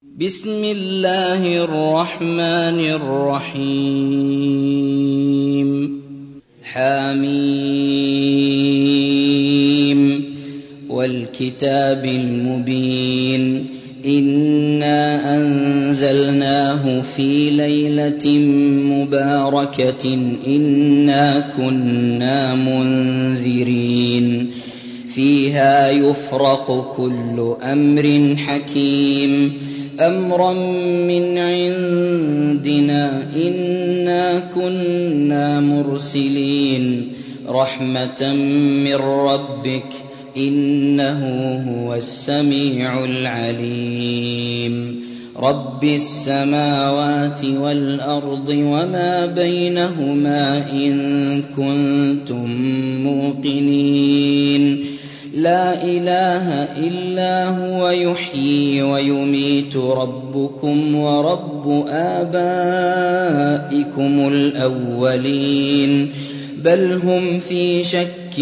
بسم الله الرحمن الرحيم حميم والكتاب المبين إنا أنزلناه في ليلة مباركة إنا كنا منذرين فيها يفرق كل أمر حكيم أمرا من عندنا إنا كنا مرسلين رحمة من ربك إنه هو السميع العليم رب السماوات والأرض وما بينهما إن كنتم موقنين لا إله إلا هو يحيي ويميت ربكم ورب آبائكم الأولين بل هم في شك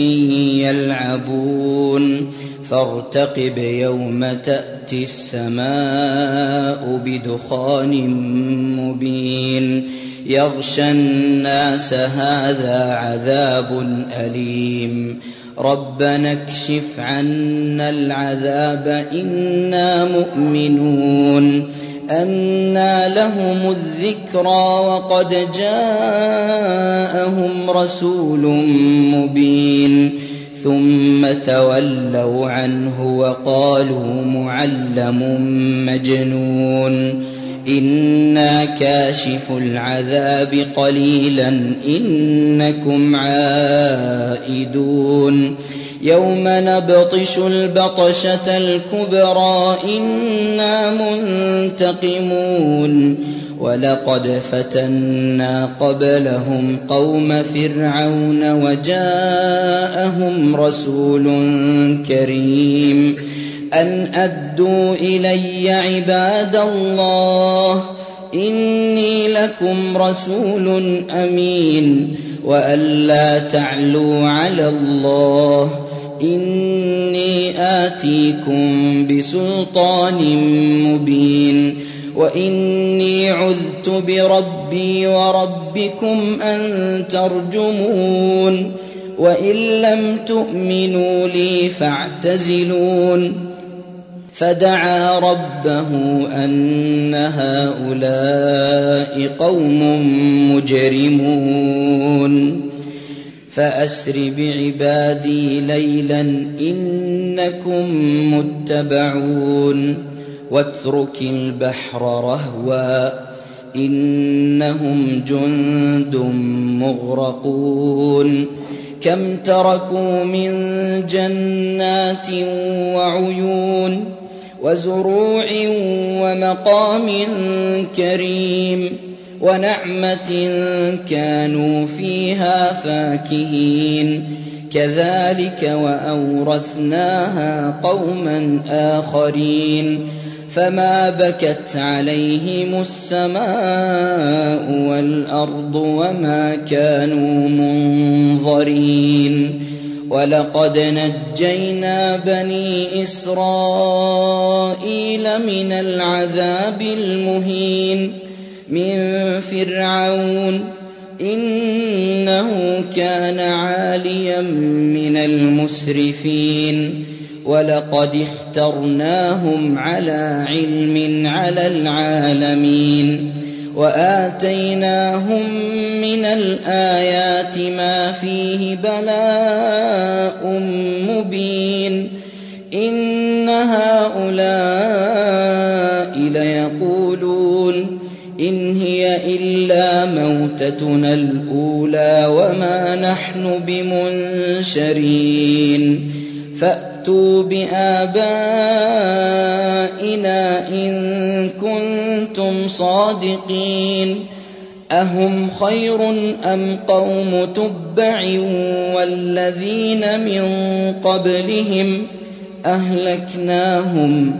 يلعبون فارتقب يوم تأتي السماء بدخان مبين يغشى الناس هذا عذاب أليم ربنا اكشف عنا العذاب إنا مؤمنون أنى لهم الذكرى وقد جاءهم رسول مبين ثم تولوا عنه وقالوا معلم مجنون إنا كاشف العذاب قليلا إنكم عائدون يوم نبطش البطشة الكبرى إنا منتقمون ولقد فتنا قبلهم قوم فرعون وجاءهم رسول كريم أن أدوا إلي عباد الله إني لكم رسول أمين وأن لا تعلوا على الله إني آتيكم بسلطان مبين وإني عذت بربي وربكم أن ترجمون وإن لم تؤمنوا لي فاعتزلون فدعا ربه أن هؤلاء قوم مجرمون فأسر بعبادي ليلا إنكم متبعون واترك البحر رهوا إنهم جند مغرقون كم تركوا من جنات وعيون وزروع ومقام كريم ونعمة كانوا فيها فاكهين كذلك وأورثناها قوما آخرين فما بكت عليهم السماء والأرض وما كانوا منظرين ولقد نجينا بني إسرائيل من العذاب المهين من فرعون إنه كان عاليا من المسرفين ولقد اخترناهم على علم على العالمين وآتيناهم من الآيات ما فيه بلاء مبين إن هؤلاء ليقولون إن هي إلا موتتنا الأولى وما نحن بمنشرين فأتوا بآبائنا إن كنتم صادقين أهم خير أم قوم تبع والذين من قبلهم أهلكناهم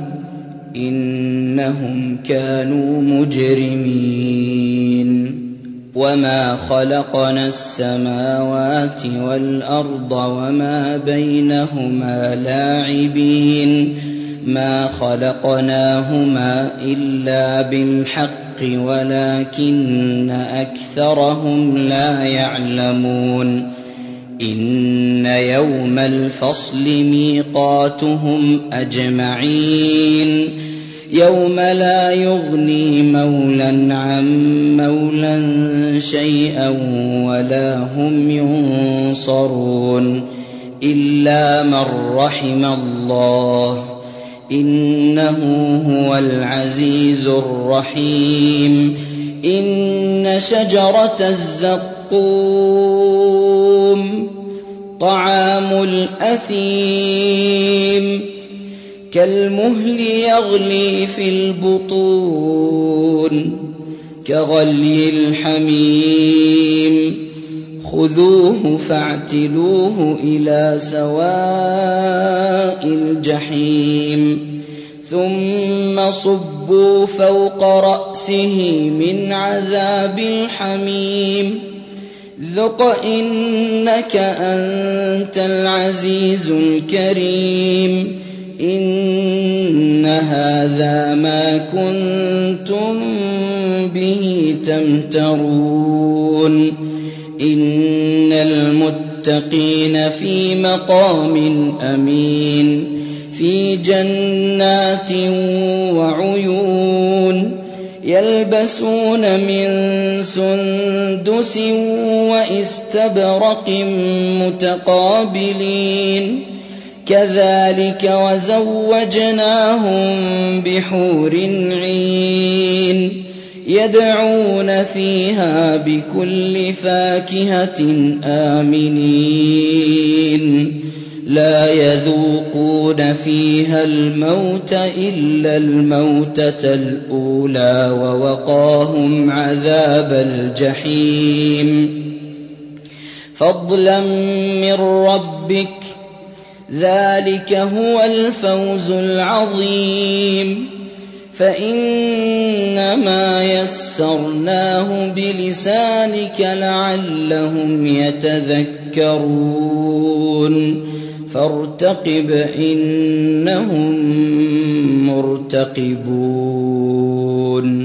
إنهم كانوا مجرمين وما خلقنا السماوات والأرض وما بينهما لاعبين ما خلقناهما إلا بالحق ولكن أكثرهم لا يعلمون إن يوم الفصل ميقاتهم أجمعين يوم لا يغني مولى عن مولى شيئا ولا هم ينصرون إلا من رحم الله إنه هو العزيز الرحيم إن شجرة الزقوم طعام الأثيم كالمهل يغلي في البطون كغلي الحميم خذوه فاعتلوه إلى سواء الجحيم ثم صبوا فوق رأسه من عذاب الحميم ذق إنك أنت العزيز الكريم إن هذا ما كنتم به تمترون إن المتقين في مقام أمين في جنات وعيون يلبسون من سندس وإستبرق متقابلين كذلك وزوجناهم بحور عين يدعون فيها بكل فاكهة آمنين لا يذوقون فيها الموت إلا الموتة الأولى ووقاهم عذاب الجحيم فضلا من ربك ذلك هو الفوز العظيم فإنما يسرناه بلسانك لعلهم يتذكرون فارتقب إنهم مرتقبون